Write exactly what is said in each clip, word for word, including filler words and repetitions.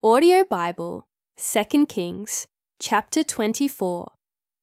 Audio Bible, Second Kings, chapter twenty-four.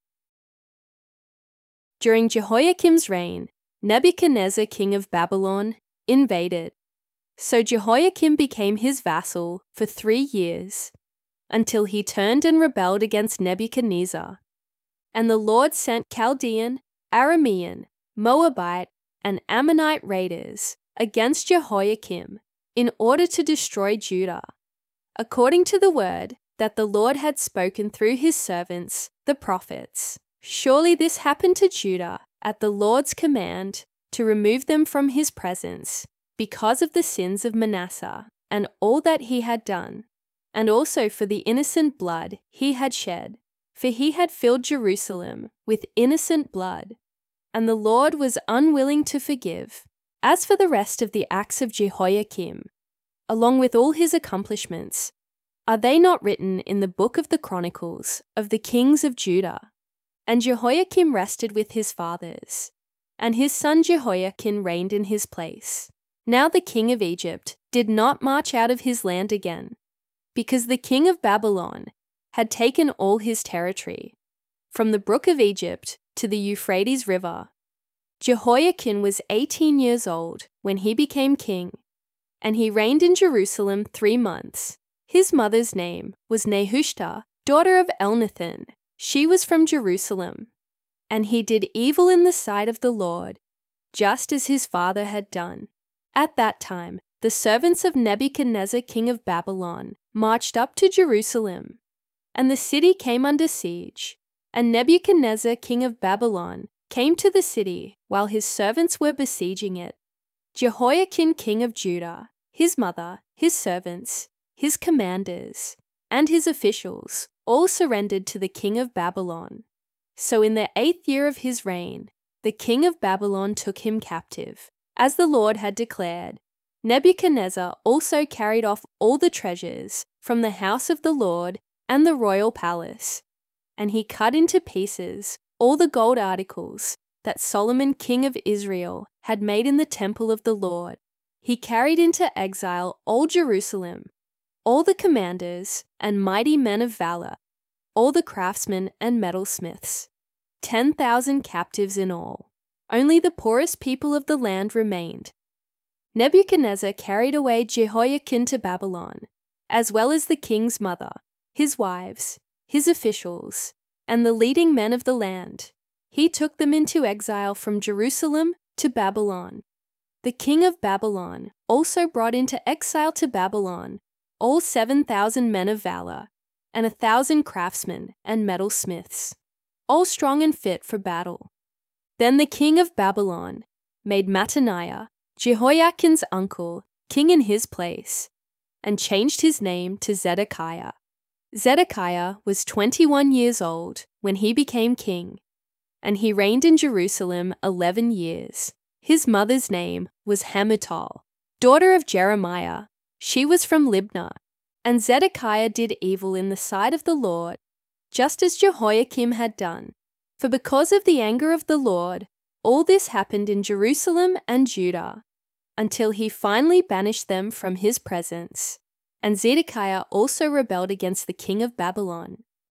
During Jehoiakim's reign, Nebuchadnezzar, king of Babylon, invaded. So Jehoiakim became his vassal for three years, until he turned and rebelled against Nebuchadnezzar. And the Lord sent Chaldean, Aramean, Moabite, and Ammonite raiders against Jehoiakim in order to destroy Judah, according to the word that the Lord had spoken through his servants, the prophets. Surely this happened to Judah at the Lord's command to remove them from his presence because of the sins of Manasseh and all that he had done, and also for the innocent blood he had shed, for he had filled Jerusalem with innocent blood, and the Lord was unwilling to forgive. As for the rest of the acts of Jehoiakim, along with all his accomplishments, are they not written in the book of the Chronicles of the kings of Judah? And Jehoiakim rested with his fathers, and his son Jehoiakim reigned in his place. Now the king of Egypt did not march out of his land again, because the king of Babylon had taken all his territory, from the brook of Egypt to the Euphrates River. Jehoiakim was eighteen years old when he became king, and he reigned in Jerusalem three months. His mother's name was Nehushta, daughter of Elnathan. She was from Jerusalem. And he did evil in the sight of the Lord, just as his father had done. At that time, the servants of Nebuchadnezzar, king of Babylon, marched up to Jerusalem, and the city came under siege. And Nebuchadnezzar, king of Babylon, came to the city while his servants were besieging it. Jehoiakim, king of Judah, his mother, his servants, his commanders, and his officials all surrendered to the king of Babylon. So in the eighth year of his reign, the king of Babylon took him captive, as the Lord had declared. Nebuchadnezzar also carried off all the treasures from the house of the Lord and the royal palace, and he cut into pieces all the gold articles that Solomon, king of Israel, had made in the temple of the Lord. He carried into exile all Jerusalem, all the commanders and mighty men of valor, all the craftsmen and metalsmiths, ten thousand captives in all. Only the poorest people of the land remained. Nebuchadnezzar carried away Jehoiakim to Babylon, as well as the king's mother, his wives, his officials, and the leading men of the land. He took them into exile from Jerusalem to Babylon. The king of Babylon also brought into exile to Babylon all seven thousand men of valor, and a thousand craftsmen and metalsmiths, all strong and fit for battle. Then the king of Babylon made Mattaniah, Jehoiakim's uncle, king in his place, and changed his name to Zedekiah. Zedekiah was twenty-one years old when he became king, and he reigned in Jerusalem eleven years. His mother's name was Hamutal, daughter of Jeremiah. She was from Libnah. And Zedekiah did evil in the sight of the Lord, just as Jehoiakim had done. For because of the anger of the Lord, all this happened in Jerusalem and Judah, until he finally banished them from his presence. And Zedekiah also rebelled against the king of Babylon.